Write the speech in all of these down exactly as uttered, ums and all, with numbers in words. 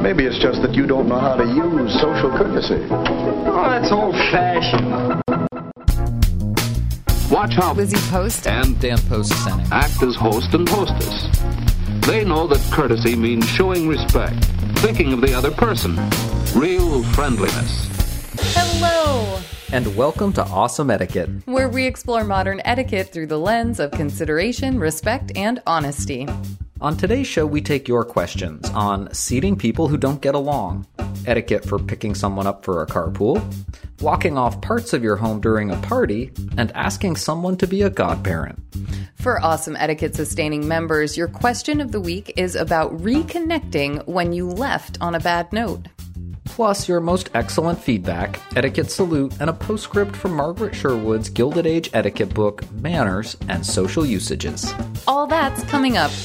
Maybe it's just that you don't know how to use social courtesy. Oh, that's old-fashioned. Watch how Lizzie Post and Dan Post-Senning act as host and hostess. They know that courtesy means showing respect, thinking of the other person, real friendliness. Hello! And welcome to Awesome Etiquette, where we explore modern etiquette through the lens of consideration, respect, and honesty. On today's show, we take your questions on seating people who don't get along, etiquette for picking someone up for a carpool, blocking off parts of your home during a party, and asking someone to be a godparent. For Awesome Etiquette sustaining members, your question of the week is about reconnecting when you left on a bad note. Plus, your most excellent feedback, etiquette salute, and a postscript from Margaret Sherwood's Gilded Age etiquette book, Manners and Social Usages. All that's coming up.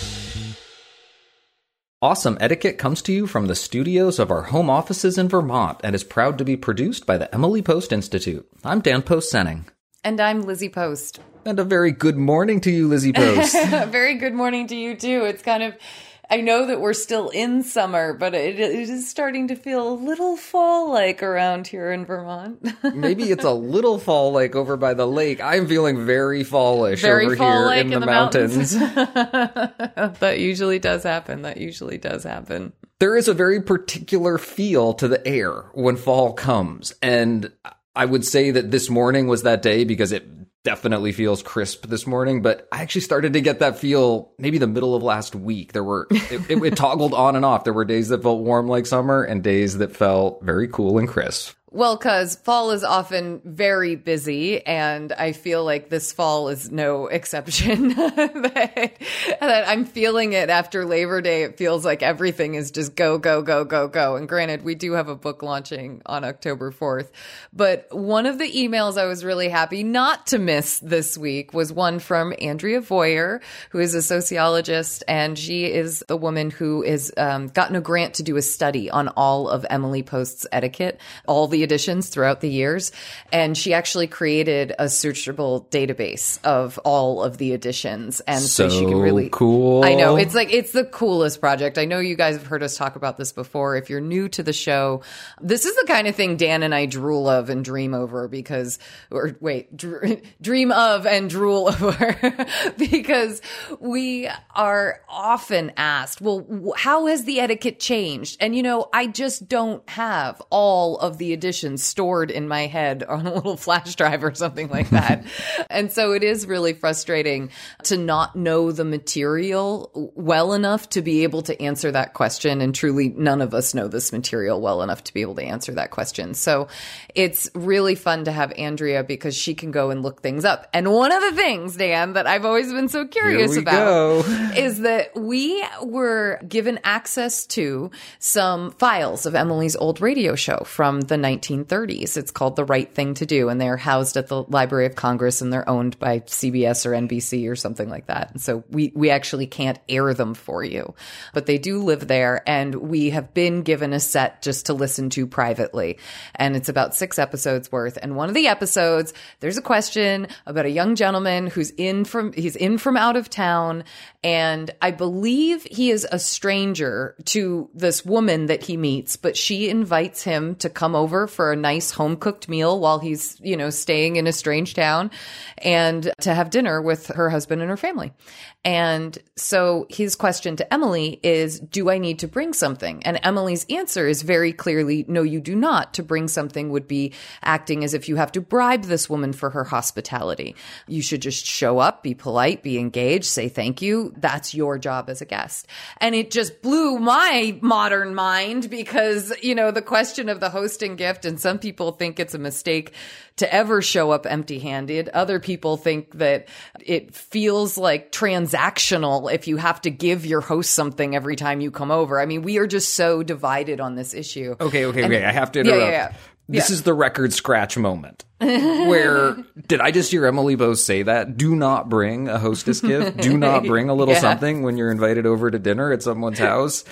Awesome Etiquette comes to you from the studios of our home offices in Vermont and is proud to be produced by the Emily Post Institute. I'm Dan Post-Senning. And I'm Lizzie Post. And a very good morning to you, Lizzie Post. A very good morning to you, too. It's kind of... I know that we're still in summer, but it, it is starting to feel a little fall-like around here in Vermont. Maybe it's a little fall-like over by the lake. I'm feeling very fallish very over fall here in, in the, the mountains. mountains. That usually does happen. That usually does happen. There is a very particular feel to the air when fall comes. And I would say that this morning was that day because it definitely feels crisp this morning, but I actually started to get that feel maybe the middle of last week. There were, it, it, it toggled on and off. There were days that felt warm like summer and days that felt very cool and crisp. Well, because fall is often very busy, and I feel like this fall is no exception. that, that I'm feeling it after Labor Day. It feels like everything is just go, go, go, go, go. And granted, we do have a book launching on October fourth. But one of the emails I was really happy not to miss this week was one from Andrea Voyer, who is a sociologist, and she is the woman who has um, gotten a grant to do a study on all of Emily Post's etiquette, all the editions throughout the years. And she actually created a searchable database of all of the editions. And so, so she can really cool. I know. It's like, it's the coolest project. I know you guys have heard us talk about this before. If you're new to the show, this is the kind of thing Dan and I drool of and dream over because, or wait, dr- dream of and drool over because we are often asked, well, how has the etiquette changed? And, you know, I just don't have all of the editions stored in my head on a little flash drive or something like that. And so it is really frustrating to not know the material well enough to be able to answer that question. And truly, none of us know this material well enough to be able to answer that question. So it's really fun to have Andrea because she can go and look things up. And one of the things, Dan, that I've always been so curious about go. is that we were given access to some files of Emily's old radio show from the nineteen thirties. It's called The Right Thing to Do, and they're housed at the Library of Congress, and they're owned by C B S or N B C or something like that. And so we, we actually can't air them for you, but they do live there, and we have been given a set just to listen to privately. And it's about six episodes worth. And one of the episodes, there's a question about a young gentleman who's in from, he's in from out of town, and I believe he is a stranger to this woman that he meets, but she invites him to come over for a nice home cooked meal while he's, you know, staying in a strange town and to have dinner with her husband and her family. And so his question to Emily is, do I need to bring something? And Emily's answer is very clearly, no, you do not. To bring something would be acting as if you have to bribe this woman for her hospitality. You should just show up, be polite, be engaged, say thank you. That's your job as a guest. And it just blew my modern mind because, you know, the question of the hosting gift, and some people think it's a mistake to ever show up empty-handed. Other people think that it feels like transactional if you have to give your host something every time you come over. I mean, we are just so divided on this issue. Okay, okay, and, okay. I have to interrupt. Yeah, yeah, yeah. This yeah. is the record scratch moment. Where, did I just hear Emily Bose say that? Do not bring a hostess gift. Do not bring a little yeah. something when you're invited over to dinner at someone's house.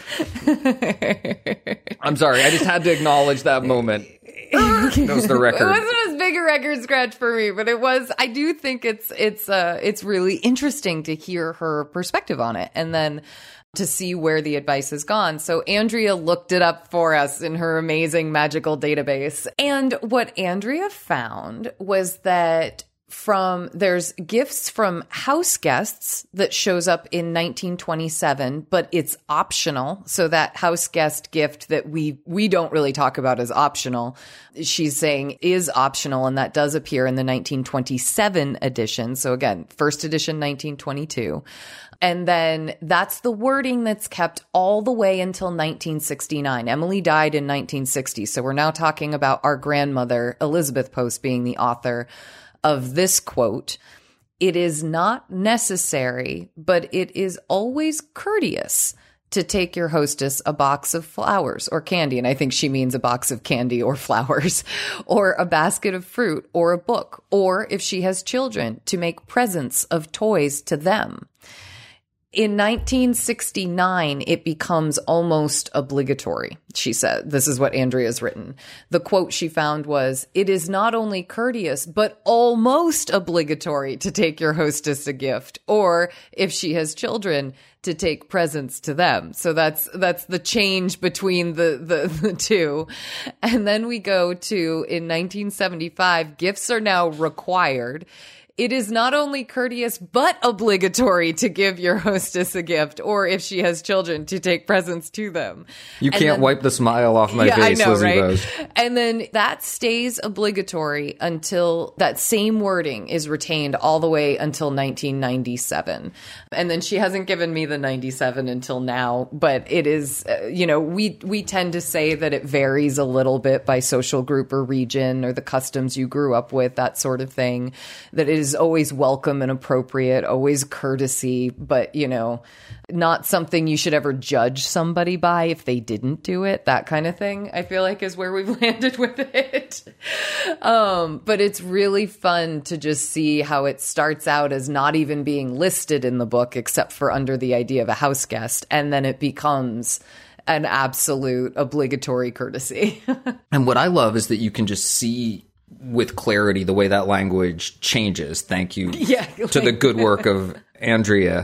I'm sorry. I just had to acknowledge that moment. That was the record. It wasn't as big a record scratch for me, but it was, I do think it's, it's, uh, it's really interesting to hear her perspective on it and then to see where the advice has gone. So Andrea looked it up for us in her amazing magical database. And what Andrea found was that from there's gifts from house guests that shows up in nineteen twenty-seven, but it's optional. So that house guest gift that we we don't really talk about as optional, she's saying is optional, and that does appear in the nineteen twenty-seven edition. So again, first edition nineteen twenty-two. And then that's the wording that's kept all the way until nineteen sixty-nine. Emily died in nineteen sixty. So we're now talking about our grandmother, Elizabeth Post, being the author of this quote. It is not necessary, but it is always courteous to take your hostess a box of flowers or candy. And I think she means a box of candy or flowers, or a basket of fruit or a book, or if she has children, to make presents of toys to them. In nineteen sixty-nine, it becomes almost obligatory, she said. This is what Andrea's written. The quote she found was, "It is not only courteous, but almost obligatory to take your hostess a gift, or if she has children, to take presents to them." So that's that's the change between the, the, the two. And then we go to, in nineteen seventy-five, gifts are now required. It is not only courteous, but obligatory to give your hostess a gift, or if she has children, to take presents to them. You And can't then, wipe the smile off my yeah, face, I know, Lizzie right? Bose. And then that stays obligatory until that same wording is retained all the way until nineteen ninety-seven. And then she hasn't given me the ninety-seven until now, but it is, uh, you know, we, we tend to say that it varies a little bit by social group or region or the customs you grew up with, that sort of thing, that it is always welcome and appropriate, always courtesy, but, you know, not something you should ever judge somebody by if they didn't do it. That kind of thing, I feel like, is where we've landed with it. Um, but it's really fun to just see how it starts out as not even being listed in the book, except for under the idea of a house guest. And then it becomes an absolute obligatory courtesy. And what I love is that you can just see with clarity the way that language changes. Thank you Yeah, to the good work of Andrea.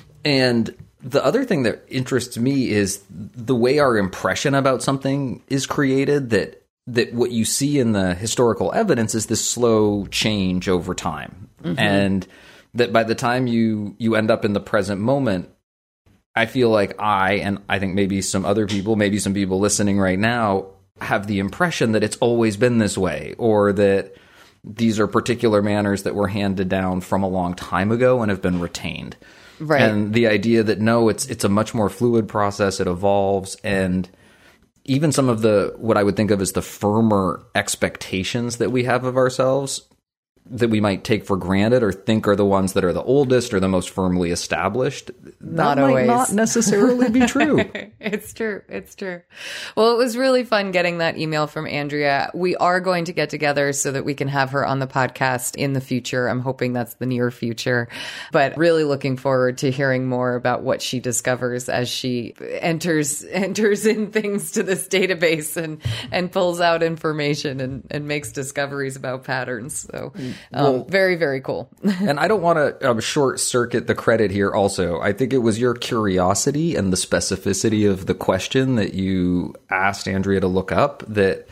And the other thing that interests me is the way our impression about something is created, that that what you see in the historical evidence is this slow change over time. Mm-hmm. And that by the time you you end up in the present moment, I feel like I, and I think maybe some other people, maybe some people listening right now, have the impression that it's always been this way, or that these are particular manners that were handed down from a long time ago and have been retained. Right. And the idea that, no, it's it's a much more fluid process, it evolves, and even some of the, what I would think of as the firmer expectations that we have of ourselves, that we might take for granted or think are the ones that are the oldest or the most firmly established, Not that always. might not necessarily be true. It's true. It's true. Well, it was really fun getting that email from Andrea. We are going to get together so that we can have her on the podcast in the future. I'm hoping that's the near future, but really looking forward to hearing more about what she discovers as she enters enters in things to this database and, and pulls out information and, and makes discoveries about patterns. So um, well, very, very cool. And I don't want to um, short circuit the credit here also. I think it was your curiosity and the specificity of the question that you asked Andrea to look up that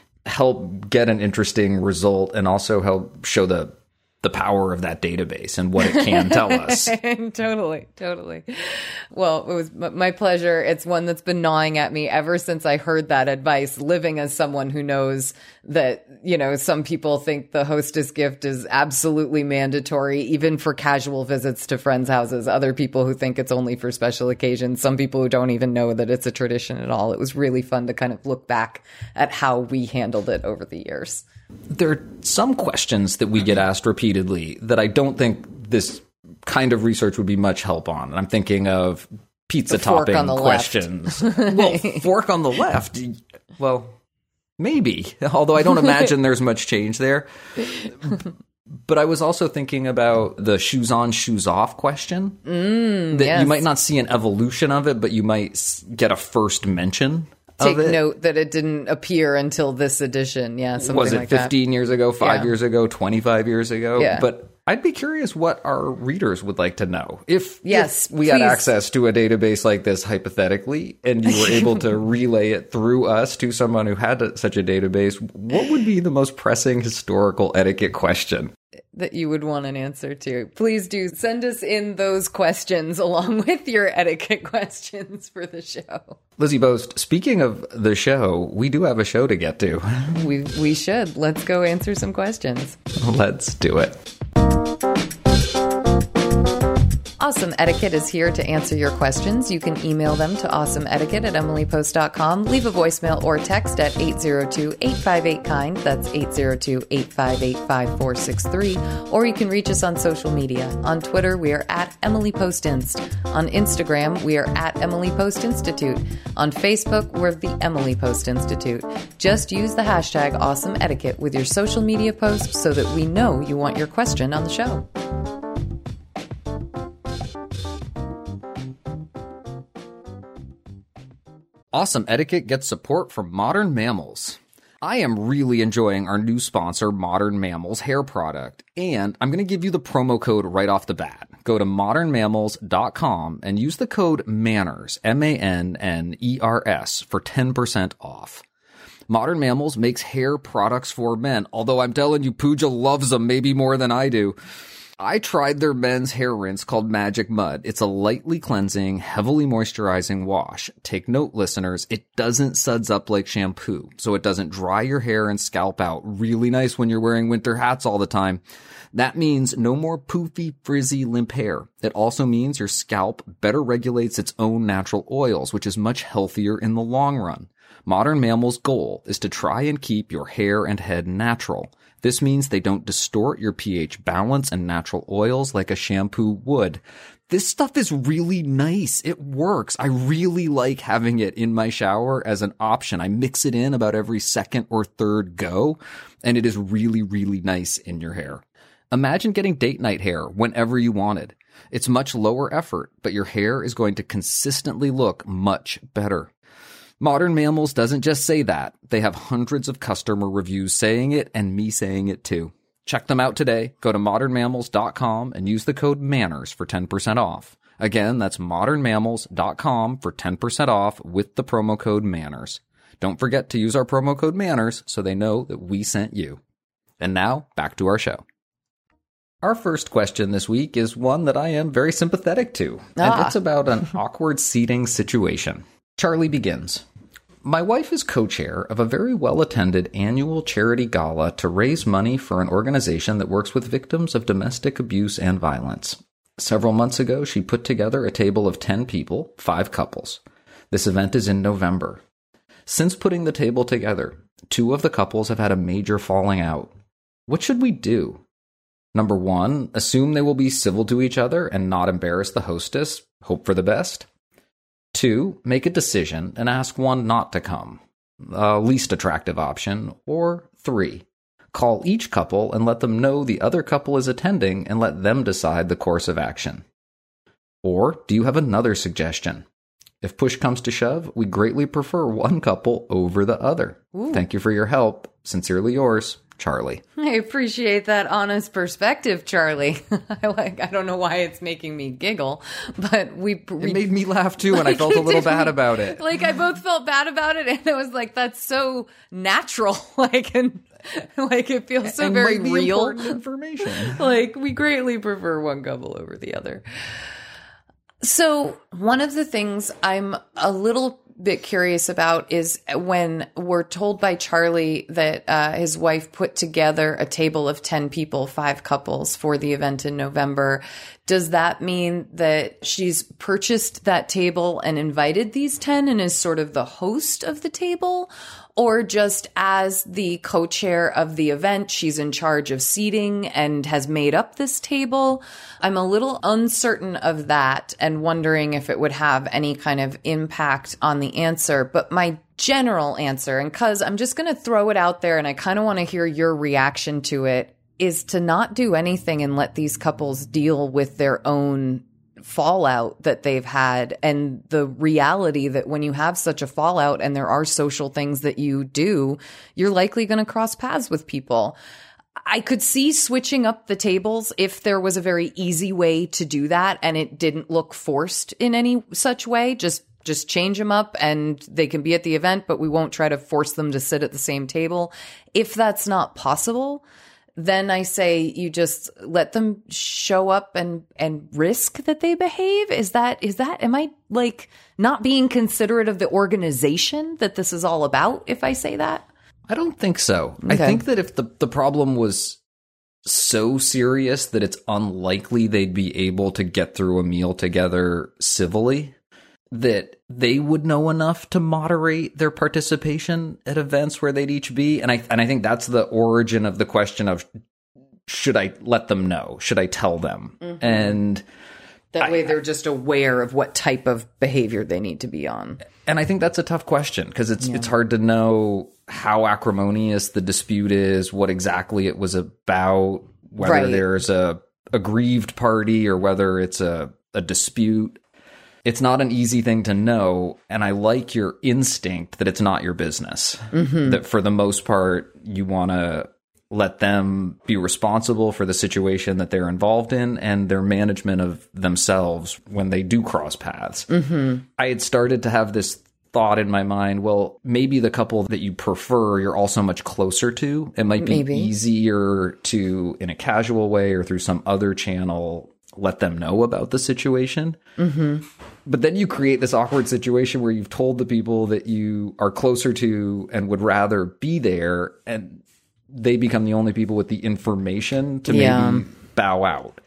helped get an interesting result, and also help show the the power of that database and what it can tell us. Totally, totally. Well, it was my pleasure. It's one that's been gnawing at me ever since I heard that advice, living as someone who knows that, you know, some people think the hostess gift is absolutely mandatory, even for casual visits to friends' houses. Other people who think it's only for special occasions. Some people who don't even know that it's a tradition at all. It was really fun to kind of look back at how we handled it over the years. There are some questions that we get asked repeatedly that I don't think this kind of research would be much help on. I'm thinking of pizza topping questions. Well, fork on the left. Well, maybe. Although I don't imagine there's much change there. But I was also thinking about the shoes on, shoes off question. Mm, that yes. You might not see an evolution of it, but you might get a first mention take of it. note that it didn't appear until this edition. Yeah, something Was it like that. fifteen years ago, five Yeah. years ago, twenty-five years ago? Yeah. But I'd be curious what our readers would like to know. If, Yes, if we had please. access to a database like this, hypothetically, and you were able to relay it through us to someone who had a, such a database, what would be the most pressing historical etiquette question? That you would want an answer to. Please do send us in those questions along with your etiquette questions for the show. Lizzie Boast, speaking of the show, we do have a show to get to. We we should. Let's go answer some questions. Let's do it. Awesome Etiquette is here to answer your questions. You can email them to awesomeetiquette at emily post dot com. Leave a voicemail or text at eight zero two, eight five eight, kind. That's eight zero two, eight five eight, five four six three. Or you can reach us on social media. On Twitter, we are at Emily Post Inst. On Instagram, we are at Emily Post Institute. On Facebook, we're the Emily Post Institute. Just use the hashtag Awesome Etiquette with your social media posts so that we know you want your question on the show. Awesome Etiquette gets support from Modern Mammals. I am really enjoying our new sponsor, Modern Mammals hair product, and I'm going to give you the promo code right off the bat. Go to modern mammals dot com and use the code MANNERS, M A N N E R S, for ten percent off. Modern Mammals makes hair products for men, although I'm telling you, Pooja loves them maybe more than I do. I tried their men's hair rinse called Magic Mud. It's a lightly cleansing, heavily moisturizing wash. Take note, listeners, it doesn't suds up like shampoo, so it doesn't dry your hair and scalp out. Really nice when you're wearing winter hats all the time. That means no more poofy, frizzy, limp hair. It also means your scalp better regulates its own natural oils, which is much healthier in the long run. Modern Mammals' goal is to try and keep your hair and head natural. This means they don't distort your pH balance and natural oils like a shampoo would. This stuff is really nice. It works. I really like having it in my shower as an option. I mix it in about every second or third go, and it is really, really nice in your hair. Imagine getting date night hair whenever you wanted. It's much lower effort, but your hair is going to consistently look much better. Modern Mammals doesn't just say that. They have hundreds of customer reviews saying it and me saying it too. Check them out today. Go to modern mammals dot com and use the code MANNERS for ten percent off. Again, that's modern mammals dot com for ten percent off with the promo code MANNERS. Don't forget to use our promo code MANNERS so they know that we sent you. And now, back to our show. Our first question this week is one that I am very sympathetic to, Ah. and it's about an awkward seating situation. Charlie begins. My wife is co-chair of a very well-attended annual charity gala to raise money for an organization that works with victims of domestic abuse and violence. Several months ago, she put together a table of ten people, five couples. This event is in November. Since putting the table together, two of the couples have had a major falling out. What should we do? Number one, assume they will be civil to each other and not embarrass the hostess. Hope for the best. Two, make a decision and ask one not to come, uh, least attractive option. Or three, call each couple and let them know the other couple is attending and let them decide the course of action. Or do you have another suggestion? If push comes to shove, we greatly prefer one couple over the other. Ooh. Thank you for your help. Sincerely yours, Charlie. I appreciate that honest perspective, Charlie. I like. I don't know why it's making me giggle, but we. It made me laugh too, and I felt a little bad about it. Like I both felt bad about it, and it was like that's so natural. Like and like it feels so and very might be real. important information. Like we greatly prefer one couple over the other. So one of the things I'm a little bit curious about is when we're told by Charlie that uh, his wife put together a table of ten people, five couples for the event in November. Does that mean that she's purchased that table and invited these ten and is sort of the host of the table? Or just as the co-chair of the event, she's in charge of seating and has made up this table? I'm a little uncertain of that and wondering if it would have any kind of impact on the answer. But my general answer, and cause I'm just going to throw it out there and I kind of want to hear your reaction to it, is to not do anything and let these couples deal with their own fallout that they've had and the reality that when you have such a fallout and there are social things that you do, you're likely going to cross paths with people. I could see switching up the tables if there was a very easy way to do that and it didn't look forced in any such way. Just just change them up and they can be at the event, but we won't try to force them to sit at the same table. If that's not possible, then I say you just let them show up and, and risk that they behave. Is that, is that, am I like not being considerate of the organization that this is all about if I say that? I don't think so. Okay. I think that if the, the problem was so serious that it's unlikely they'd be able to get through a meal together civilly, that they would know enough to moderate their participation at events where they'd each be. And I and I think that's the origin of the question of, should I let them know? Should I tell them? Mm-hmm. And that I, way they're just aware of what type of behavior they need to be on. And I think that's a tough question because it's yeah. it's hard to know how acrimonious the dispute is, what exactly it was about, whether right. there's a aggrieved party or whether it's a, a dispute. It's not an easy thing to know, and I like your instinct that it's not your business. Mm-hmm. That for the most part, you want to let them be responsible for the situation that they're involved in and their management of themselves when they do cross paths. Mm-hmm. I had started to have this thought in my mind, well, maybe the couple that you prefer, you're also much closer to. It might be maybe. easier to, in a casual way or through some other channel, let them know about the situation. Mm-hmm. But then you create this awkward situation where you've told the people that you are closer to and would rather be there, and they become the only people with the information to yeah. maybe bow out.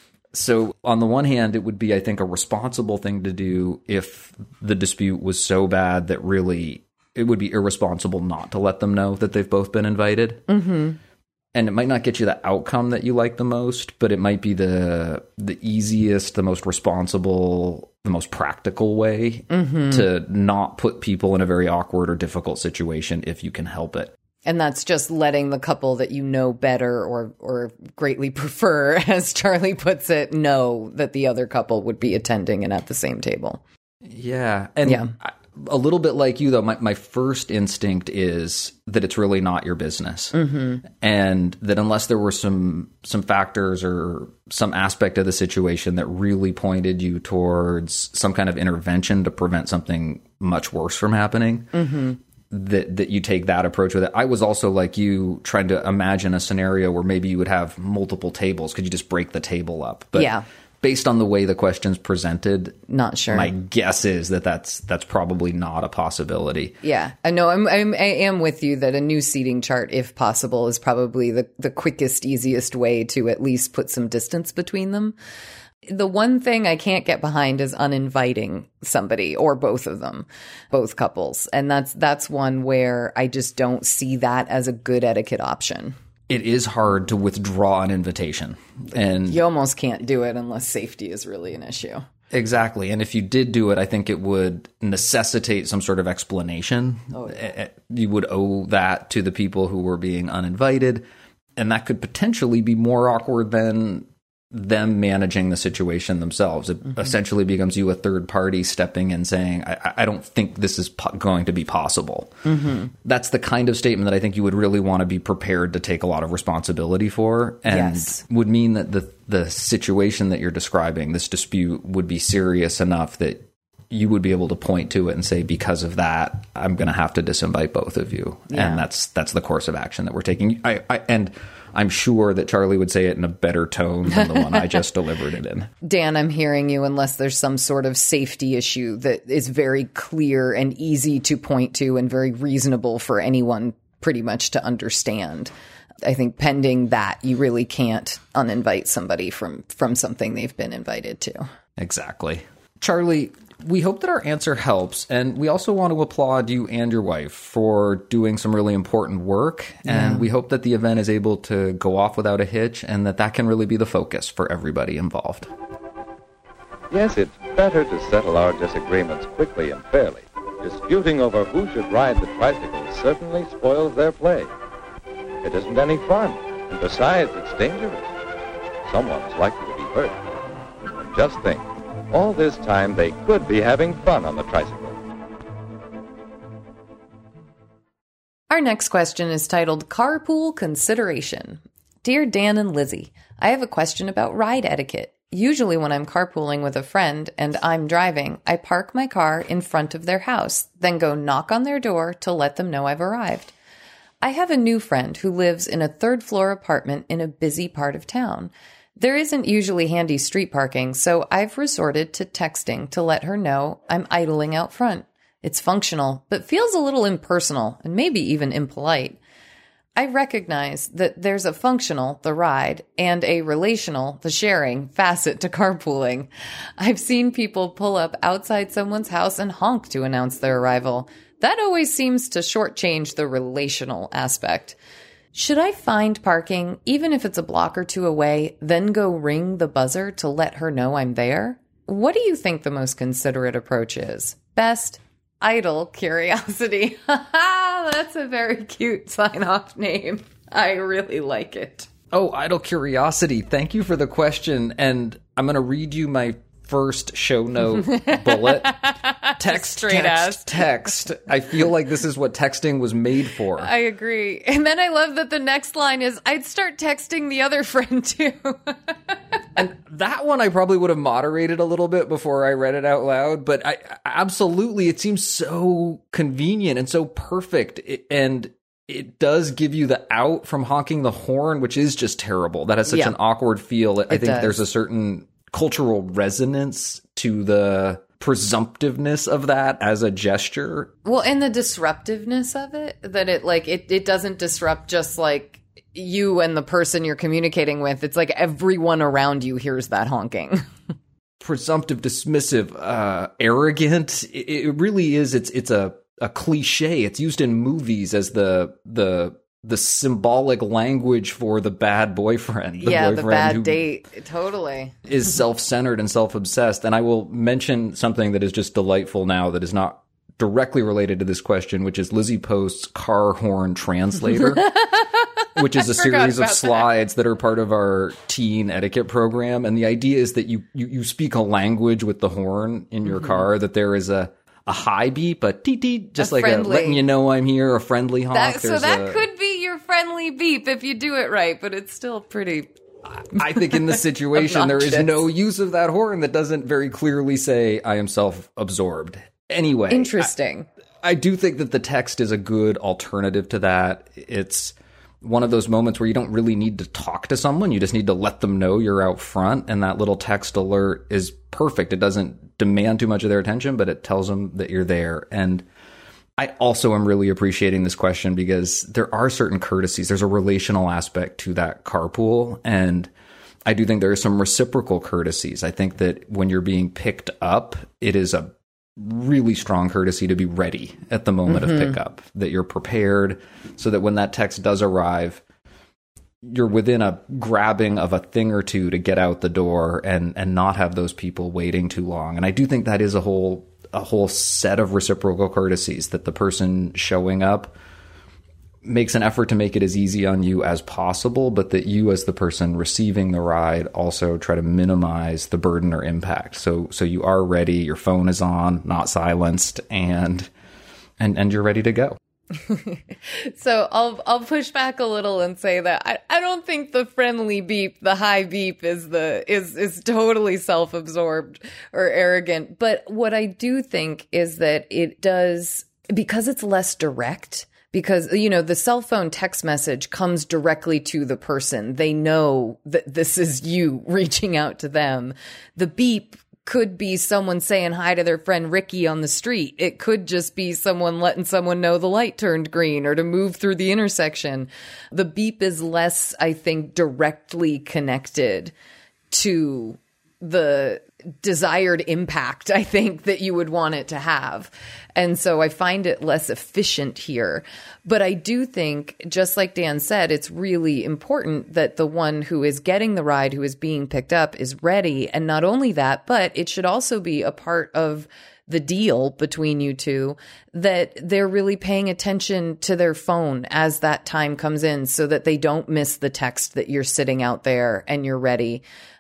So on the one hand, it would be, I think, a responsible thing to do if the dispute was so bad that really it would be irresponsible not to let them know that they've both been invited. Mm-hmm. And it might not get you the outcome that you like the most, but it might be the the easiest, the most responsible, the most practical way mm-hmm. to not put people in a very awkward or difficult situation if you can help it. And that's just letting the couple that you know better or or greatly prefer, as Charlie puts it, know that the other couple would be attending and at the same table. Yeah. And yeah. I, a little bit like you, though, my, my first instinct is that it's really not your business. Mm-hmm. And that unless there were some some factors or some aspect of the situation that really pointed you towards some kind of intervention to prevent something much worse from happening, mm-hmm. that that you take that approach with it. I was also like you, trying to imagine a scenario where maybe you would have multiple tables. Could you just break the table up? But yeah. based on the way the question's presented, not sure. My guess is that that's that's probably not a possibility. Yeah, I know. I'm, I'm I am with you that a new seating chart, if possible, is probably the the quickest, easiest way to at least put some distance between them. The one thing I can't get behind is uninviting somebody or both of them, both couples, and that's that's one where I just don't see that as a good etiquette option. It is hard to withdraw an invitation. And you almost can't do it unless safety is really an issue. Exactly. And if you did do it, I think it would necessitate some sort of explanation. Oh, yeah. You would owe that to the people who were being uninvited. And that could potentially be more awkward than them managing the situation themselves. It mm-hmm. essentially becomes you, a third party, stepping in saying, I, I don't think this is po- going to be possible. Mm-hmm. That's the kind of statement that I think you would really want to be prepared to take a lot of responsibility for, and yes. would mean that the, the situation that you're describing, this dispute, would be serious enough that you would be able to point to it and say, because of that, I'm going to have to disinvite both of you. Yeah. And that's that's the course of action that we're taking. I, I and I'm sure that Charlie would say it in a better tone than the one I just delivered it in. Dan, I'm hearing you, unless there's some sort of safety issue that is very clear and easy to point to and very reasonable for anyone pretty much to understand. I think pending that, you really can't uninvite somebody from, from something they've been invited to. Exactly. Charlie, we hope that our answer helps, and we also want to applaud you and your wife for doing some really important work, yeah. and we hope that the event is able to go off without a hitch, and that that can really be the focus for everybody involved. Yes, it's better to settle our disagreements quickly and fairly. Disputing over who should ride the tricycle certainly spoils their play. It isn't any fun, and besides, it's dangerous. Someone's likely to be hurt. And just think, All this time, they could be having fun on the tricycle. Our next question is titled Carpool Consideration. Dear Dan and Lizzie, I have a question about ride etiquette. Usually when I'm carpooling with a friend and I'm driving, I park my car in front of their house, then go knock on their door to let them know I've arrived. I have a new friend who lives in a third floor apartment in a busy part of town. There isn't usually handy street parking, so I've resorted to texting to let her know I'm idling out front. It's functional, but feels a little impersonal and maybe even impolite. I recognize that there's a functional, the ride, and a relational, the sharing, facet to carpooling. I've seen people pull up outside someone's house and honk to announce their arrival. That always seems to shortchange the relational aspect. Should I find parking, even if it's a block or two away, then go ring the buzzer to let her know I'm there? What do you think the most considerate approach is? Best, Idle Curiosity. That's a very cute sign-off name. I really like it. Oh, Idle Curiosity. Thank you for the question. And I'm going to read you my first show note bullet. Text, Straight text, ass. text. I feel like this is what texting was made for. I agree. And then I love that the next line is, I'd start texting the other friend too. And that one I probably would have moderated a little bit before I read it out loud, but I absolutely, it seems so convenient and so perfect. It, and it does give you the out from honking the horn, which is just terrible. That has such Yeah. an awkward feel. I It think does. there's a certain cultural resonance to the presumptiveness of that as a gesture. Well, and the disruptiveness of it, that it like, it, it doesn't disrupt just like you and the person you're communicating with. It's like everyone around you hears that honking. Presumptive, dismissive, uh, arrogant. It, it really is. It's it's a, a cliche. It's used in movies as the the the symbolic language for the bad boyfriend. The yeah, boyfriend the bad who date. Totally. is self-centered and self-obsessed. And I will mention something that is just delightful now that is not directly related to this question, which is Lizzie Post's car horn translator, which is a series of about that. slides that are part of our teen etiquette program. And the idea is that you, you, you speak a language with the horn in your Mm-hmm. car, that there is a, a high beep, a teet teet, just A like a friendly- letting you know I'm here, a friendly honk. That, so There's that a- could be your friendly beep if you do it right, but it's still pretty. I think in this situation, there is Obnoxious. no use of that horn that doesn't very clearly say, I am self-absorbed. Anyway. Interesting. I, I do think that the text is a good alternative to that. It's one of those moments where you don't really need to talk to someone. You just need to let them know you're out front. And that little text alert is perfect. It doesn't demand too much of their attention, but it tells them that you're there. And I also am really appreciating this question because there are certain courtesies. There's a relational aspect to that carpool. And I do think there are some reciprocal courtesies. I think that when you're being picked up, it is a really strong courtesy to be ready at the moment Mm-hmm. of pickup, that you're prepared so that when that text does arrive, you're within a grabbing of a thing or two to get out the door and, and not have those people waiting too long. And I do think that is a whole a whole set of reciprocal courtesies, that the person showing up makes an effort to make it as easy on you as possible, but that you as the person receiving the ride also try to minimize the burden or impact. So so you are ready, your phone is on, not silenced, and and and you're ready to go. So I'll I'll push back a little and say that I, I don't think the friendly beep, the high beep is the is is totally self-absorbed or arrogant. But what I do think is that it does, because it's less direct, because, you know, the cell phone text message comes directly to the person. They know that this is you reaching out to them. The beep could be someone saying hi to their friend Ricky on the street. It could just be someone letting someone know the light turned green or to move through the intersection. The beep is less, I think, directly connected to the desired impact, I think, that you would want it to have. And so I find it less efficient here. But I do think, just like Dan said, it's really important that the one who is getting the ride, who is being picked up, is ready. And not only that, but it should also be a part of the deal between you two that they're really paying attention to their phone as that time comes in so that they don't miss the text that you're sitting out there and you're ready.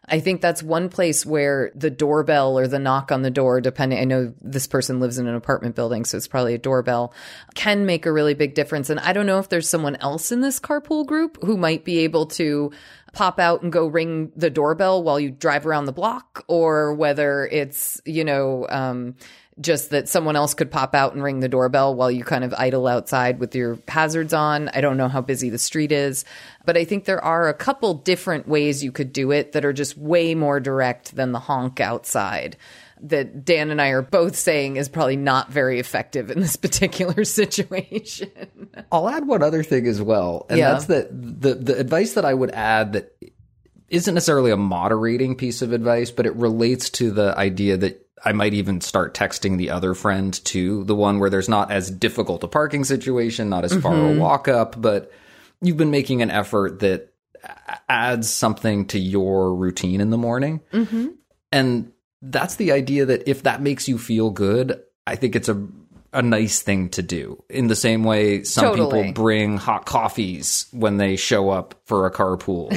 I think that's one place where the doorbell or the knock on the door, depending, I know this person lives in an apartment building, so it's probably a doorbell, can make a really big difference. And I don't know if there's someone else in this carpool group who might be able to pop out and go ring the doorbell while you drive around the block, or whether it's, you know, um, just that someone else could pop out and ring the doorbell while you kind of idle outside with your hazards on. I don't know how busy the street is, but I think there are a couple different ways you could do it that are just way more direct than the honk outside, that Dan and I are both saying is probably not very effective in this particular situation. I'll add one other thing as well, and Yeah. that's that the, the advice that I would add that isn't necessarily a moderating piece of advice, but it relates to the idea that I might even start texting the other friend too, the one where there's not as difficult a parking situation, not as far a walk up, but you've been making an effort that adds something to your routine in the morning. Mm-hmm. And that's the idea that if that makes you feel good, I think it's a a nice thing to do. In the same way some Totally. people bring hot coffees when they show up for a carpool,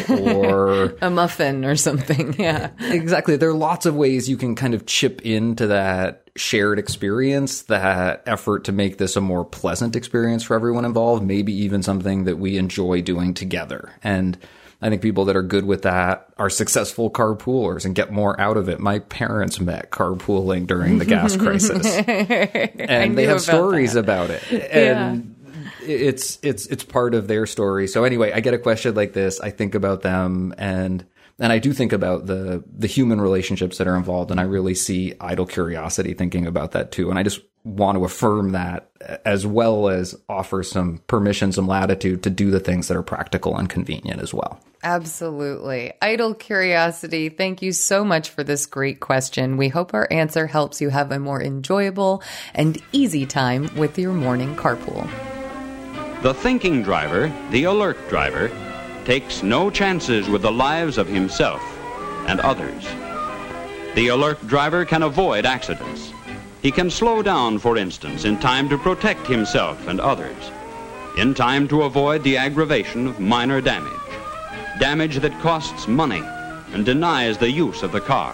or A muffin or something. Yeah. exactly. There are lots of ways you can kind of chip into that shared experience, that effort to make this a more pleasant experience for everyone involved, maybe even something that we enjoy doing together. And I think people that are good with that are successful carpoolers and get more out of it. My parents met carpooling during the gas crisis, and they knew have about stories that. about it. And it's it's it's part of their story. So anyway, I get a question like this, I think about them, and and I do think about the the human relationships that are involved, and I really see idle curiosity thinking about that too. And I just want to affirm that, as well as offer some permission, some latitude to do the things that are practical and convenient as well. Absolutely. Idle curiosity. Thank you so much for this great question. We hope our answer helps you have a more enjoyable and easy time with your morning carpool. The thinking driver, the alert driver, takes no chances with the lives of himself and others. The alert driver can avoid accidents. He can slow down, for instance, in time to protect himself and others, in time to avoid the aggravation of minor damage, damage that costs money and denies the use of the car.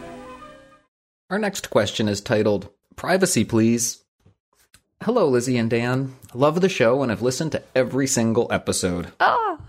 Our next question is titled, Privacy Please. Hello, Lizzie and Dan. I love the show and have listened to every single episode. Ah.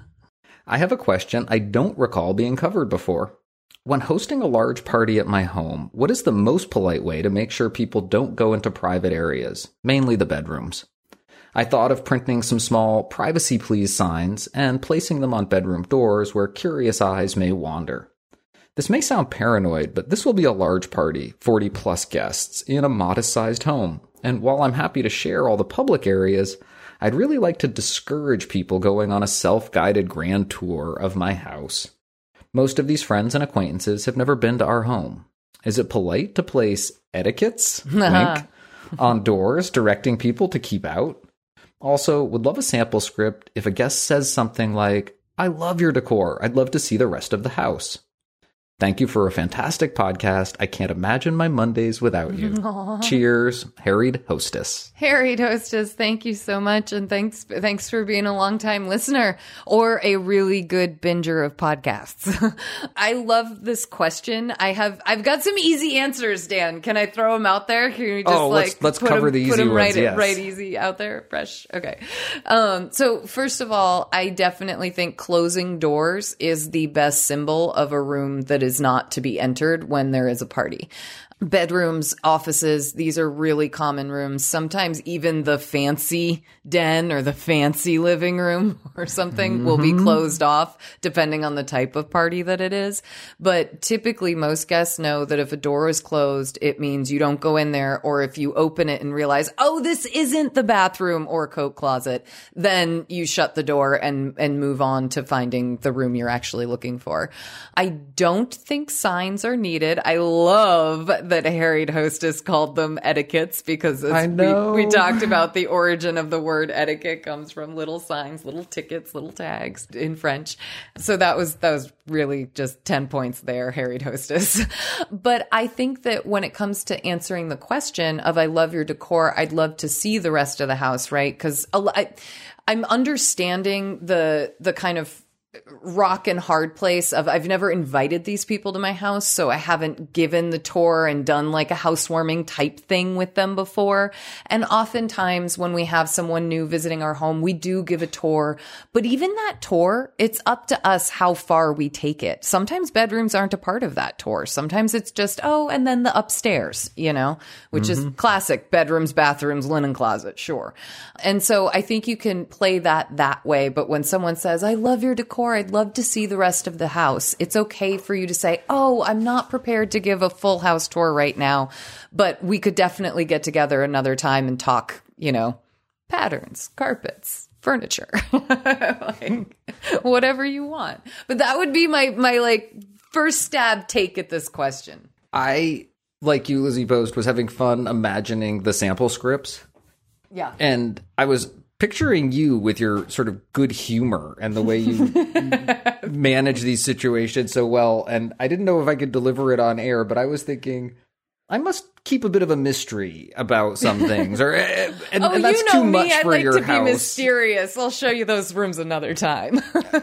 I have a question I don't recall being covered before. When hosting a large party at my home, what is the most polite way to make sure people don't go into private areas, mainly the bedrooms? I thought of printing some small privacy please signs and placing them on bedroom doors where curious eyes may wander. This may sound paranoid, but this will be a large party, forty plus guests, in a modest-sized home. And while I'm happy to share all the public areas, I'd really like to discourage people going on a self-guided grand tour of my house. Most of these friends and acquaintances have never been to our home. Is it polite to place etiquettes, wink, on doors directing people to keep out? Also, would love a sample script if a guest says something like, I love your decor. I'd love to see the rest of the house. Thank you for a fantastic podcast. I can't imagine my Mondays without you. Aww. Cheers, harried hostess. Harried hostess, thank you so much. And thanks thanks for being a longtime listener or a really good binger of podcasts. I love this question. I have, I've got some easy answers, Dan. Can I throw them out there? Can you just Oh, let's- like let's put cover them, the put easy them right, ones, yes. right easy out there, fresh? Okay. Um, so first of all, I definitely think closing doors is the best symbol of a room that is is not to be entered when there is a party. Bedrooms, offices, these are really common rooms. Sometimes even the fancy den or the fancy living room or something mm-hmm. will be closed off depending on the type of party that it is. But typically most guests know that if a door is closed, it means you don't go in there, or if you open it and realize, oh, this isn't the bathroom or coat closet, then you shut the door and, and move on to finding the room you're actually looking for. I don't think signs are needed. I love that harried hostess called them etiquettes because I know. We, we talked about the origin of the word etiquette comes from little signs, little tickets, little tags in French. So that was that was really just ten points there, harried hostess. But I think that when it comes to answering the question of I love your decor, I'd love to see the rest of the house, right? Because I'm understanding the the kind of rock and hard place of I've never invited these people to my house, so I haven't given the tour and done like a housewarming type thing with them before. And oftentimes when we have someone new visiting our home, we do give a tour. But even that tour, it's up to us how far we take it. Sometimes bedrooms aren't a part of that tour. Sometimes it's just, oh, and then the upstairs, you know, which mm-hmm. is classic bedrooms, bathrooms, linen closet, sure. And so I think you can play that that way. But when someone says, I love your decor, I'd love to see the rest of the house, it's okay for you to say, oh, I'm not prepared to give a full house tour right now, but we could definitely get together another time and talk, you know, patterns, carpets, furniture, like, whatever you want. But that would be my, my like first stab take at this question. I, like you, Lizzie Post, was having fun imagining the sample scripts. Yeah. And I was picturing you with your sort of good humor and the way you manage these situations so well. And I didn't know if I could deliver it on air, but I was thinking, I must keep a bit of a mystery about some things, or and, oh, and that's you know too me. much I for like your to house. Be mysterious. I'll show you those rooms another time.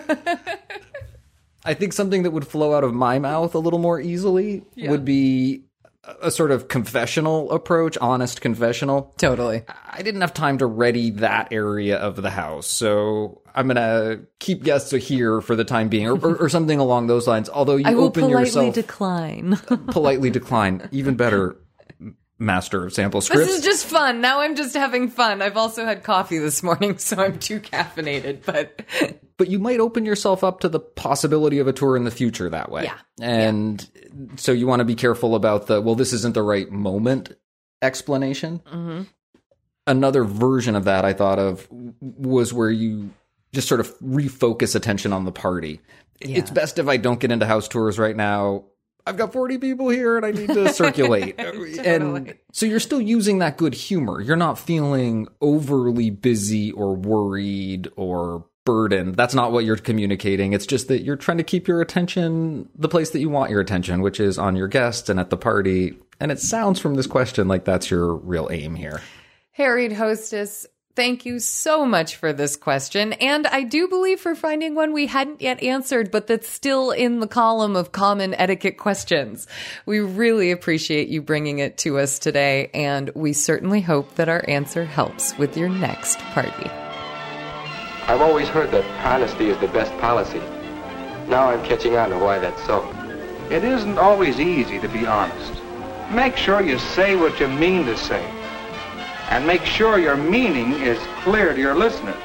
I think something that would flow out of my mouth a little more easily yeah. would be a sort of confessional approach, honest confessional. Totally. I didn't have time to ready that area of the house, so I'm going to keep guests here for the time being, or, or, or something along those lines. Although you I will open politely yourself... decline. politely decline. Even better, master of sample scripts. This is just fun. Now I'm just having fun. I've also had coffee this morning, so I'm too caffeinated, but... But you might open yourself up to the possibility of a tour in the future that way. Yeah. And yeah. so you want to be careful about the, well, this isn't the right moment explanation. Mm-hmm. Another version of that I thought of was where you just sort of refocus attention on the party. Yeah. It's best if I don't get into house tours right now. I've got forty people here and I need to circulate. Totally. And so you're still using that good humor. You're not feeling overly busy or worried or burdened. That's not what you're communicating. It's just that you're trying to keep your attention the place that you want your attention, which is on your guests and at the party. And it sounds from this question like that's your real aim here. Harried hostess, thank you so much for this question. And I do believe for finding one we hadn't yet answered, but that's still in the column of common etiquette questions. We really appreciate you bringing it to us today. And we certainly hope that our answer helps with your next party. I've always heard that honesty is the best policy. Now I'm catching on to why that's so. It isn't always easy to be honest. Make sure you say what you mean to say. And make sure your meaning is clear to your listeners.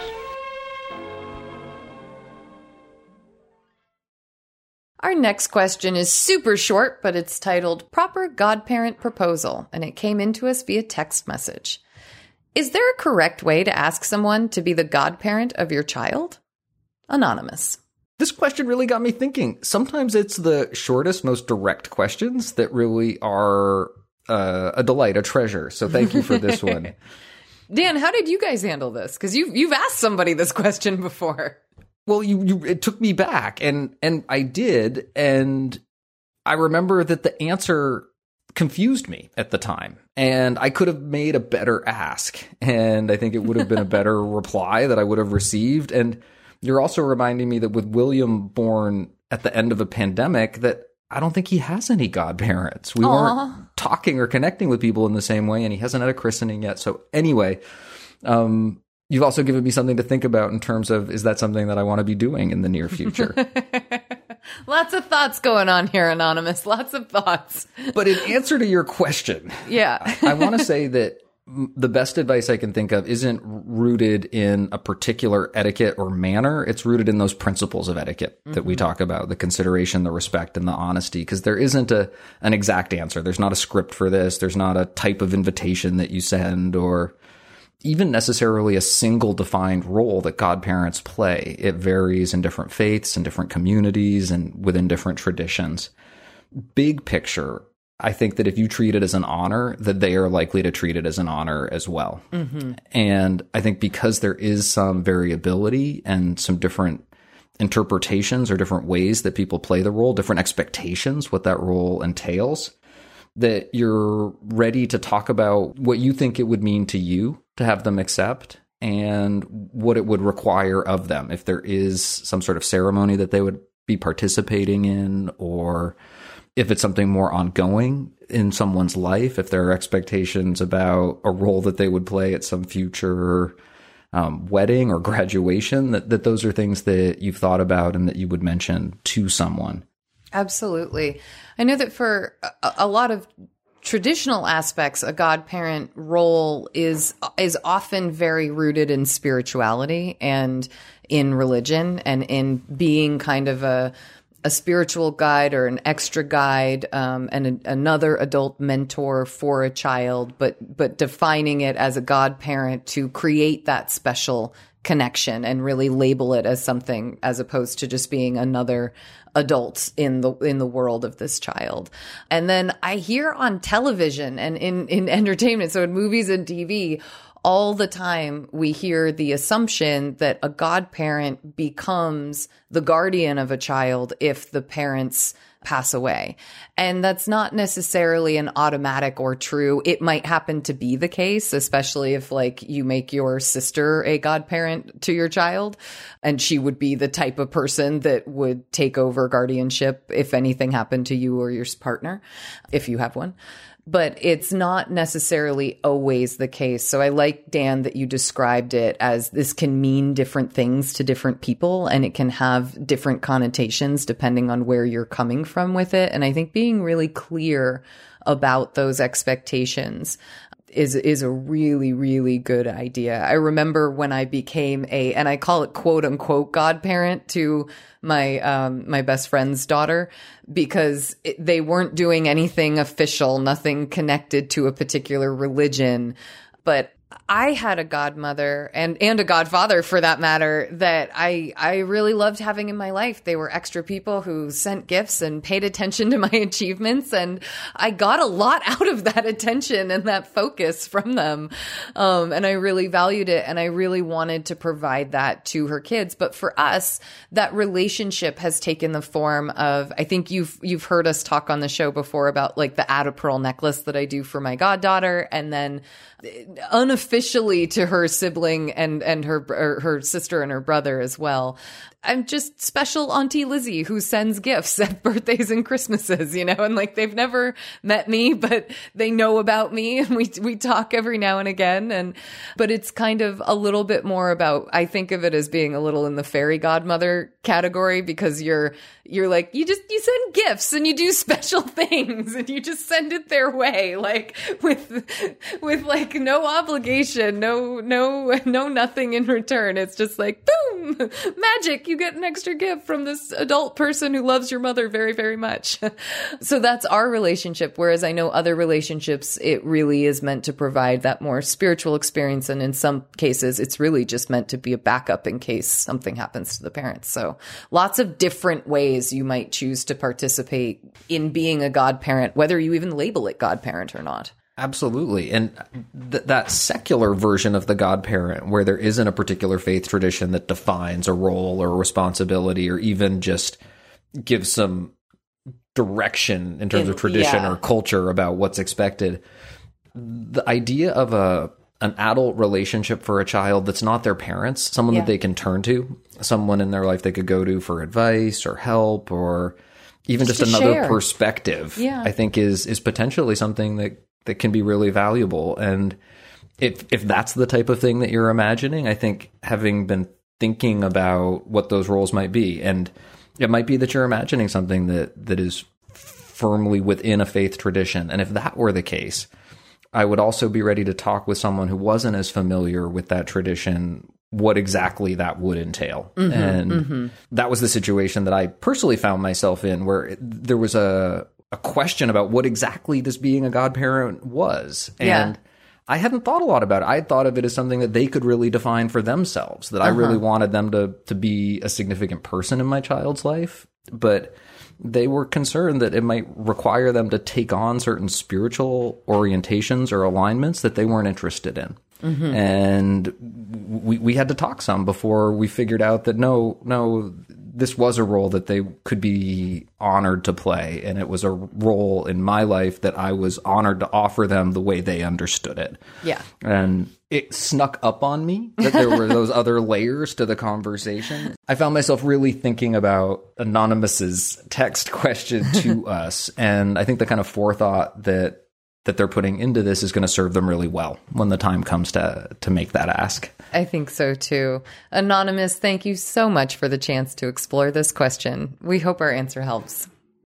Our next question is super short, but it's titled Proper Godparent Proposal, and it came into us via text message. Is there a correct way to ask someone to be the godparent of your child? Anonymous. This question really got me thinking. Sometimes it's the shortest, most direct questions that really are uh, a delight, a treasure. So thank you for this one. Dan, how did you guys handle this? Because you've, you've asked somebody this question before. Well, you, you it took me back, and and I did, and I remember that the answer confused me at the time, and I could have made a better ask, and I think it would have been a better reply that I would have received. And you're also reminding me that with William born at the end of a pandemic, that I don't think he has any godparents. We Aww. weren't talking or connecting with people in the same way, and he hasn't had a christening yet. So anyway, um, you've also given me something to think about in terms of, is that something that I want to be doing in the near future? Lots of thoughts going on here, Anonymous. Lots of thoughts. But in answer to your question, yeah, I want to say that the best advice I can think of isn't rooted in a particular etiquette or manner. It's rooted in those principles of etiquette that mm-hmm. we talk about, the consideration, the respect, and the honesty, because there isn't a an exact answer. There's not a script for this. There's not a type of invitation that you send, or even necessarily a single defined role that godparents play. It varies in different faiths and different communities and within different traditions. Big picture, I think that if you treat it as an honor, that they are likely to treat it as an honor as well. Mm-hmm. And I think because there is some variability and some different interpretations or different ways that people play the role, different expectations, what that role entails, that you're ready to talk about what you think it would mean to you to have them accept, and what it would require of them. If there is some sort of ceremony that they would be participating in, or if it's something more ongoing in someone's life, if there are expectations about a role that they would play at some future um, wedding or graduation, that, that those are things that you've thought about and that you would mention to someone. Absolutely. I know that for a, a lot of traditional aspects, a godparent role is is often very rooted in spirituality and in religion and in being kind of a a spiritual guide or an extra guide, um, and a, another adult mentor for a child, but but defining it as a godparent to create that special connection and really label it as something, as opposed to just being another adult in the in the world of this child. And then I hear on television and in in entertainment, so in movies and T V, all the time we hear the assumption that a godparent becomes the guardian of a child if the parents pass away. And that's not necessarily an automatic or true. It might happen to be the case, especially if like you make your sister a godparent to your child, and she would be the type of person that would take over guardianship if anything happened to you or your partner, if you have one. But it's not necessarily always the case. So I like, Dan, that you described it as this can mean different things to different people, and it can have different connotations depending on where you're coming from with it. And I think being really clear about those expectations is is a really, really good idea. I remember when I became a, and I call it quote unquote godparent to my um my best friend's daughter, because it, they weren't doing anything official, nothing connected to a particular religion, but I had a godmother and, and a godfather, for that matter, that I I really loved having in my life. They were extra people who sent gifts and paid attention to my achievements, and I got a lot out of that attention and that focus from them. Um, and I really valued it, and I really wanted to provide that to her kids. But for us, that relationship has taken the form of, I think you've you've heard us talk on the show before about like the Add a Pearl necklace that I do for my goddaughter, and then unofficially to her sibling and and her her sister and her brother as well. I'm just special Auntie Lizzie who sends gifts at birthdays and Christmases, you know, and like they've never met me, but they know about me, and we we talk every now and again. And but it's kind of a little bit more about, I think of it as being a little in the fairy godmother category, because you're you're like, you just you send gifts and you do special things and you just send it their way, like with with like no obligation, no no no nothing in return. It's just like boom, magic. You get an extra gift from this adult person who loves your mother very, very much. So that's our relationship. Whereas I know other relationships, it really is meant to provide that more spiritual experience. And in some cases, it's really just meant to be a backup in case something happens to the parents. So lots of different ways you might choose to participate in being a godparent, whether you even label it godparent or not. Absolutely. And th- that secular version of the godparent, where there isn't a particular faith tradition that defines a role or a responsibility, or even just gives some direction in terms in, of tradition yeah. or culture about what's expected. The idea of a an adult relationship for a child that's not their parents, someone yeah. that they can turn to, someone in their life they could go to for advice or help, or even just, just another share. perspective, yeah. I think is is potentially something that that can be really valuable. And if if that's the type of thing that you're imagining, I think having been thinking about what those roles might be, and it might be that you're imagining something that that is firmly within a faith tradition. And if that were the case, I would also be ready to talk with someone who wasn't as familiar with that tradition, what exactly that would entail. Mm-hmm, and mm-hmm. that was the situation that I personally found myself in, where there was a a question about what exactly this being a godparent was. And yeah. I hadn't thought a lot about it. I thought of it as something that they could really define for themselves, that uh-huh. I really wanted them to, to be a significant person in my child's life. But they were concerned that it might require them to take on certain spiritual orientations or alignments that they weren't interested in. Mm-hmm. And we we had to talk some before we figured out that no, no, this was a role that they could be honored to play, and it was a role in my life that I was honored to offer them the way they understood it. Yeah. And it snuck up on me that there were those other layers to the conversation. I found myself really thinking about Anonymous's text question to us, and I think the kind of forethought that that they're putting into this is going to serve them really well when the time comes to to make that ask. I think so too. Anonymous, thank you so much for the chance to explore this question. We hope our answer helps.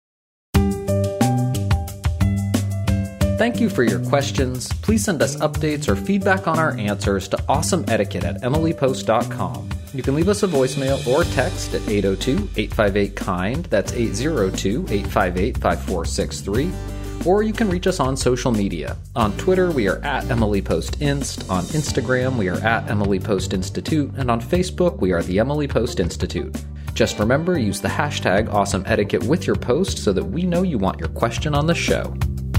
Thank you for your questions. Please send us updates or feedback on our answers to awesomeetiquette at emily post dot com. You can leave us a voicemail or text at eight oh two, eight five eight, KIND. That's eight oh two, eight five eight, five four six three. Or you can reach us on social media. On Twitter, we are at EmilyPostInst. On Instagram, we are at Emily Post Institute. And on Facebook, we are the Emily Post Institute. Just remember, use the hashtag AwesomeEtiquette with your post so that we know you want your question on the show.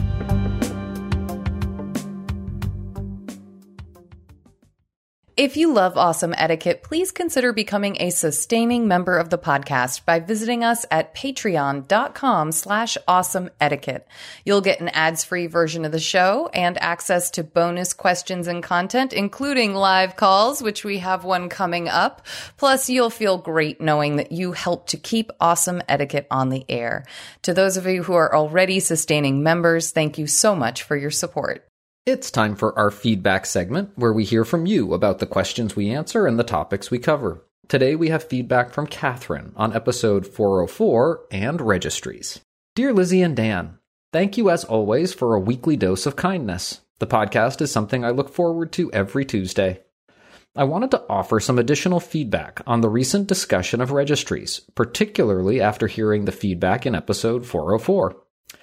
If you love Awesome Etiquette, please consider becoming a sustaining member of the podcast by visiting us at patreon.com slash awesome etiquette. You'll get an ads-free version of the show and access to bonus questions and content, including live calls, which we have one coming up. Plus, you'll feel great knowing that you help to keep Awesome Etiquette on the air. To those of you who are already sustaining members, thank you so much for your support. It's time for our feedback segment, where we hear from you about the questions we answer and the topics we cover. Today we have feedback from Catherine on episode four oh four and registries. Dear Lizzie and Dan, thank you as always for a weekly dose of kindness. The podcast is something I look forward to every Tuesday. I wanted to offer some additional feedback on the recent discussion of registries, particularly after hearing the feedback in episode four oh four.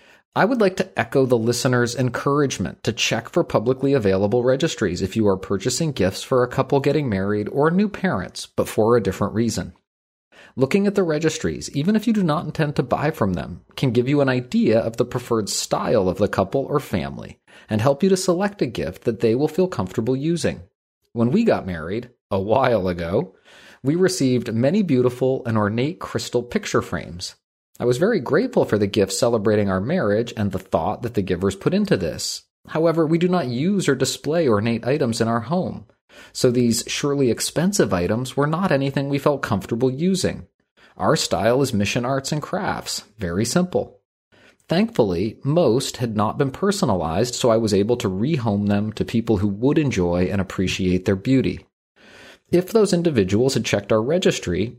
I would like to echo the listener's encouragement to check for publicly available registries if you are purchasing gifts for a couple getting married or new parents, but for a different reason. Looking at the registries, even if you do not intend to buy from them, can give you an idea of the preferred style of the couple or family and help you to select a gift that they will feel comfortable using. When we got married, a while ago, we received many beautiful and ornate crystal picture frames. I was very grateful for the gift celebrating our marriage and the thought that the givers put into this. However, we do not use or display ornate items in our home, so these surely expensive items were not anything we felt comfortable using. Our style is mission arts and crafts, very simple. Thankfully, most had not been personalized, so I was able to rehome them to people who would enjoy and appreciate their beauty. If those individuals had checked our registry,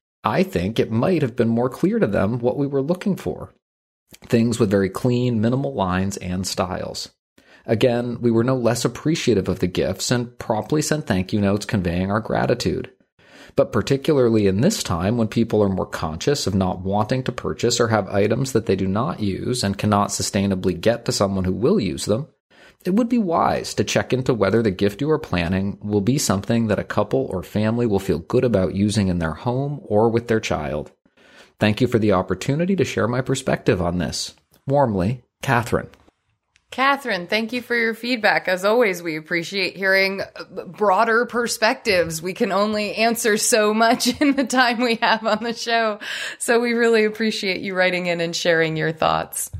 I think it might have been more clear to them what we were looking for. Things with very clean, minimal lines and styles. Again, we were no less appreciative of the gifts and promptly sent thank you notes conveying our gratitude. But particularly in this time when people are more conscious of not wanting to purchase or have items that they do not use and cannot sustainably get to someone who will use them, it would be wise to check into whether the gift you are planning will be something that a couple or family will feel good about using in their home or with their child. Thank you for the opportunity to share my perspective on this. Warmly, Catherine. Catherine, thank you for your feedback. As always, we appreciate hearing broader perspectives. We can only answer so much in the time we have on the show. So we really appreciate you writing in and sharing your thoughts.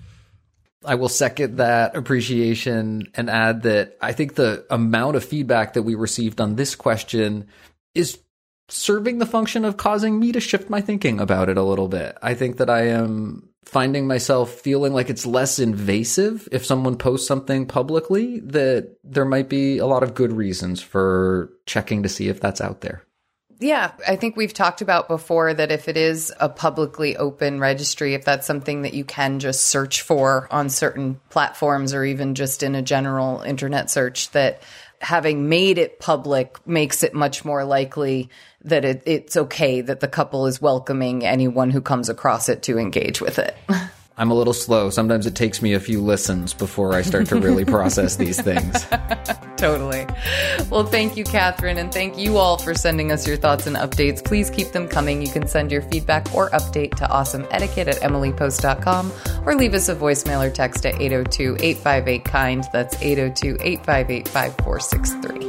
I will second that appreciation and add that I think the amount of feedback that we received on this question is serving the function of causing me to shift my thinking about it a little bit. I think that I am finding myself feeling like it's less invasive if someone posts something publicly, that there might be a lot of good reasons for checking to see if that's out there. Yeah, I think we've talked about before that if it is a publicly open registry, if that's something that you can just search for on certain platforms or even just in a general internet search, that having made it public makes it much more likely that it, it's okay that the couple is welcoming anyone who comes across it to engage with it. I'm a little slow. Sometimes it takes me a few listens before I start to really process these things. Totally. Well, thank you, Catherine, and thank you all for sending us your thoughts and updates. Please keep them coming. You can send your feedback or update to awesomeetiquette at emily post dot com or leave us a voicemail or text at eight oh two, eight five eight, KIND. That's eight oh two, eight five eight, five four six three.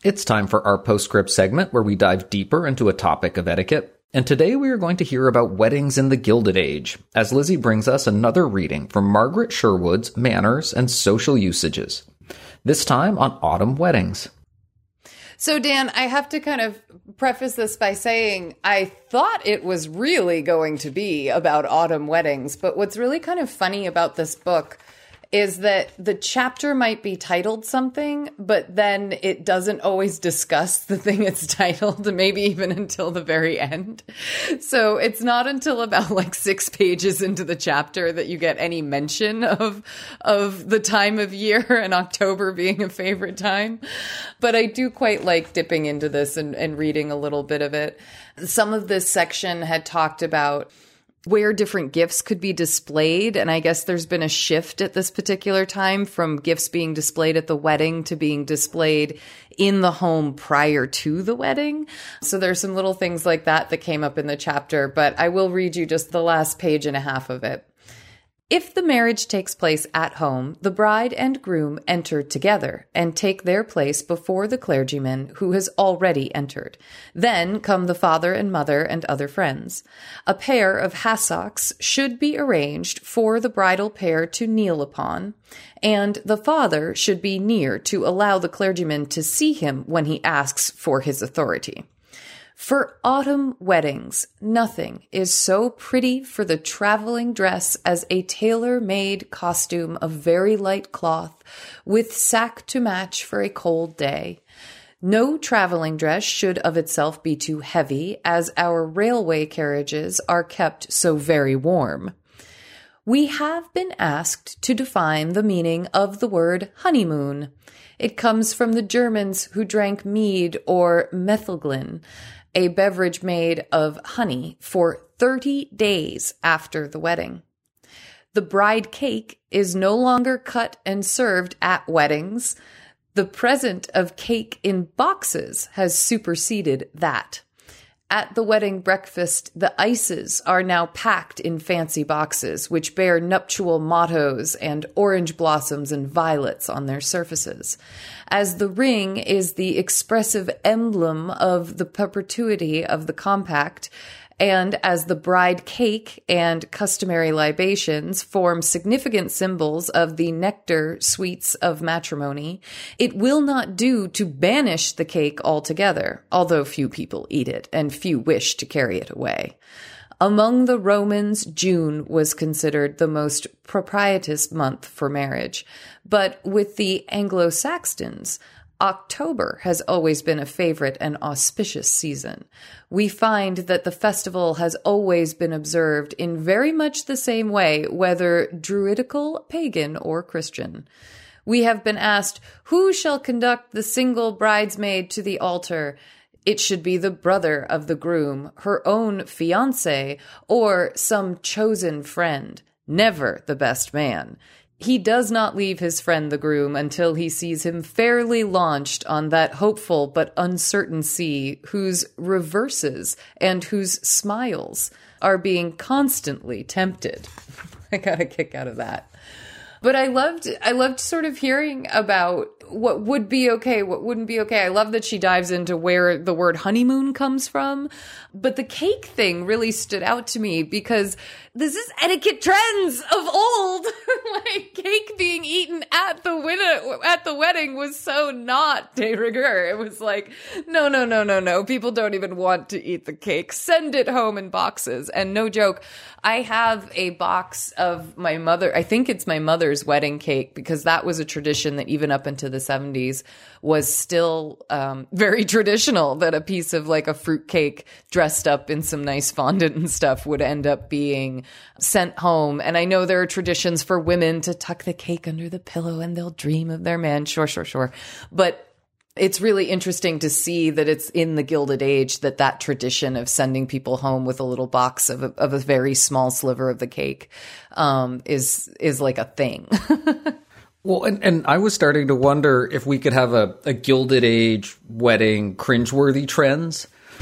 It's time for our postscript segment where we dive deeper into a topic of etiquette. And today we are going to hear about weddings in the Gilded Age, as Lizzie brings us another reading from Margaret Sherwood's Manners and Social Usages. This time on autumn weddings. So, Dan, I have to kind of preface this by saying I thought it was really going to be about autumn weddings, but what's really kind of funny about this book is that the chapter might be titled something, but then it doesn't always discuss the thing it's titled, maybe even until the very end. So it's not until about like six pages into the chapter that you get any mention of of the time of year and October being a favorite time. But I do quite like dipping into this and, and reading a little bit of it. Some of this section had talked about where different gifts could be displayed. And I guess there's been a shift at this particular time from gifts being displayed at the wedding to being displayed in the home prior to the wedding. So there's some little things like that that came up in the chapter, but I will read you just the last page and a half of it. If the marriage takes place at home, the bride and groom enter together and take their place before the clergyman who has already entered. Then come the father and mother and other friends. A pair of hassocks should be arranged for the bridal pair to kneel upon, and the father should be near to allow the clergyman to see him when he asks for his authority. For autumn weddings, nothing is so pretty for the traveling dress as a tailor-made costume of very light cloth, with sack to match for a cold day. No traveling dress should of itself be too heavy, as our railway carriages are kept so very warm. We have been asked to define the meaning of the word honeymoon. It comes from the Germans who drank mead or Methelglin, a beverage made of honey, for thirty days after the wedding. The bride cake is no longer cut and served at weddings. The present of cake in boxes has superseded that. At the wedding breakfast, the ices are now packed in fancy boxes, which bear nuptial mottos and orange blossoms and violets on their surfaces. As the ring is the expressive emblem of the perpetuity of the compact, and as the bride cake and customary libations form significant symbols of the nectar sweets of matrimony, it will not do to banish the cake altogether, although few people eat it and few wish to carry it away. Among the Romans, June was considered the most propitious month for marriage, but with the Anglo-Saxons, October has always been a favorite and auspicious season. We find that the festival has always been observed in very much the same way, whether druidical, pagan, or Christian. We have been asked, who shall conduct the single bridesmaid to the altar? It should be the brother of the groom, her own fiancé, or some chosen friend, never the best man. He does not leave his friend the groom until he sees him fairly launched on that hopeful but uncertain sea, whose reverses and whose smiles are being constantly tempted. I got a kick out of that. But I loved, I loved sort of hearing about what would be okay, what wouldn't be okay. I love that she dives into where the word honeymoon comes from. But the cake thing really stood out to me because this is etiquette trends of old. Like cake being eaten at the win- at the wedding was so not de rigueur. It was like, no, no, no, no, no. People don't even want to eat the cake. Send it home in boxes. And no joke, I have a box of my mother. I think it's my mother's wedding cake because that was a tradition that even up into the seventies was still um, very traditional, that a piece of like a fruit cake dressed up in some nice fondant and stuff would end up being sent home. And I know there are traditions for women to tuck the cake under the pillow and they'll dream of their man. Sure, sure, sure. But it's really interesting to see that it's in the Gilded Age that that tradition of sending people home with a little box of a, of a very small sliver of the cake um, is is like a thing. Well, and, and I was starting to wonder if we could have a, a Gilded Age wedding cringeworthy trends.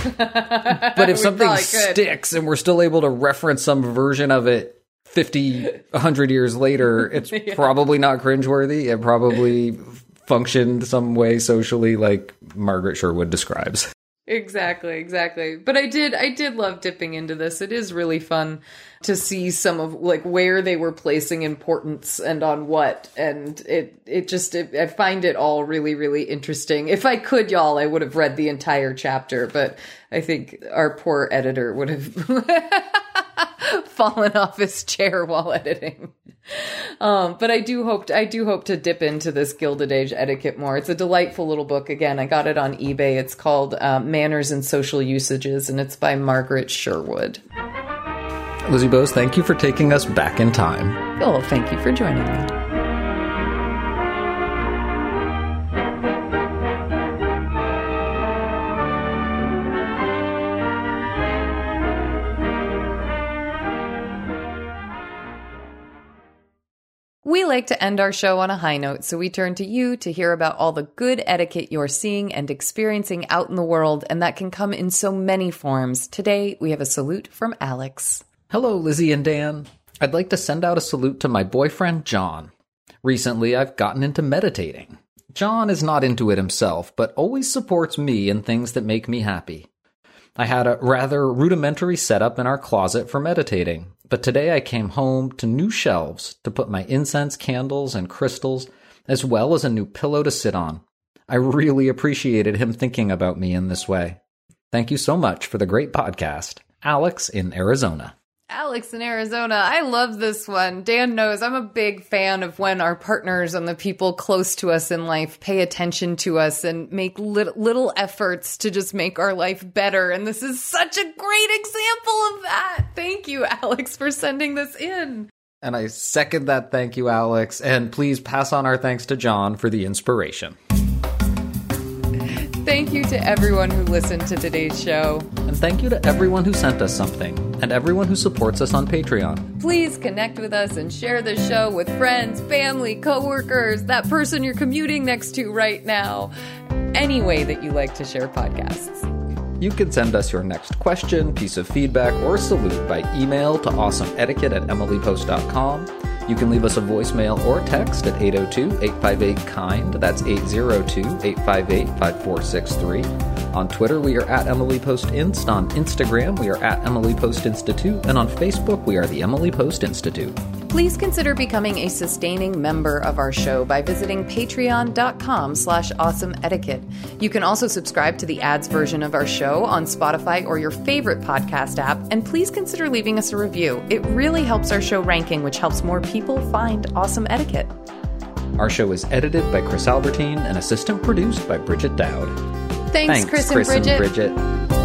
But if something sticks and we're still able to reference some version of it fifty, one hundred years later, it's yeah. probably not cringeworthy. It probably functioned some way socially like Margaret Sherwood describes. Exactly, exactly. But I did, I did love dipping into this. It is really fun to see some of like where they were placing importance and on what. And it, it just, it, I find it all really, really interesting. If I could, y'all, I would have read the entire chapter, but I think our poor editor would have fallen off his chair while editing. Um, but I do hope, I do hope to dip into this Gilded Age etiquette more. It's a delightful little book. Again, I got it on eBay. It's called uh, Manners and Social Usages, and it's by Margaret Sherwood. Lizzie Bose, thank you for taking us back in time. Oh, thank you for joining me. We like to end our show on a high note, so we turn to you to hear about all the good etiquette you're seeing and experiencing out in the world, and that can come in so many forms. Today, we have a salute from Alex. Hello, Lizzie and Dan. I'd like to send out a salute to my boyfriend, John. Recently, I've gotten into meditating. John is not into it himself, but always supports me in things that make me happy. I had a rather rudimentary setup in our closet for meditating, but today I came home to new shelves to put my incense, candles, and crystals, as well as a new pillow to sit on. I really appreciated him thinking about me in this way. Thank you so much for the great podcast. Alex in Arizona. Alex in Arizona. I love this one. Dan knows I'm a big fan of when our partners and the people close to us in life pay attention to us and make lit- little efforts to just make our life better. And this is such a great example of that. Thank you, Alex, for sending this in. And I second that thank you, Alex. And please pass on our thanks to John for the inspiration. Thank you to everyone who listened to today's show. And thank you to everyone who sent us something, and everyone who supports us on Patreon. Please connect with us and share the show with friends, family, coworkers, that person you're commuting next to right now. Any way that you like to share podcasts. You can send us your next question, piece of feedback, or salute by email to awesomeetiquette at emily post dot com. You can leave us a voicemail or text at eight oh two, eight five eight, KIND. That's eight oh two, eight five eight, five four six three. On Twitter, we are at Emily Post Inst. On Instagram, we are at Emily Post Institute. And on Facebook, we are the Emily Post Institute. Please consider becoming a sustaining member of our show by visiting patreon.com slash awesome etiquette. You can also subscribe to the ads version of our show on Spotify or your favorite podcast app, and please consider leaving us a review. It really helps our show ranking, which helps more people find awesome etiquette. Our show is edited by Chris Albertine and assistant produced by Bridget Dowd. Thanks, Thanks Chris, Chris and Bridget. And Bridget.